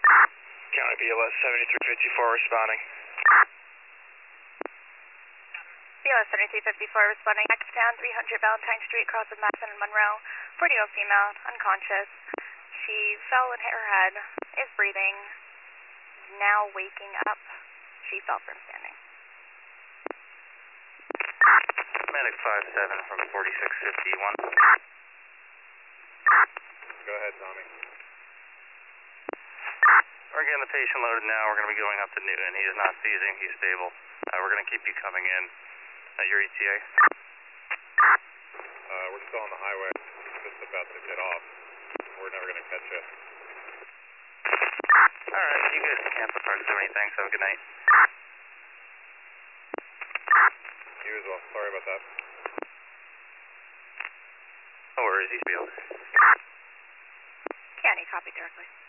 County BLS 7354 responding. BLS 7354 responding. Down 300 Valentine Street, cross with Madison and Monroe. 40-year-old female, unconscious. She fell and hit her head, is breathing, now waking up. She fell from standing. Medic 57 from 4651. Go ahead, Tommy. We're getting the patient loaded now. We're going to be going up to Newton. He is not seizing. He's stable. We're going to keep you coming in. Your ETA? We're still on the highway. Just about to get off. We're never going to catch you. Alright, you guys can't put proximity. Thanks. Have a good night. You as well. Sorry about that. No worries. He's be over. County, copy directly.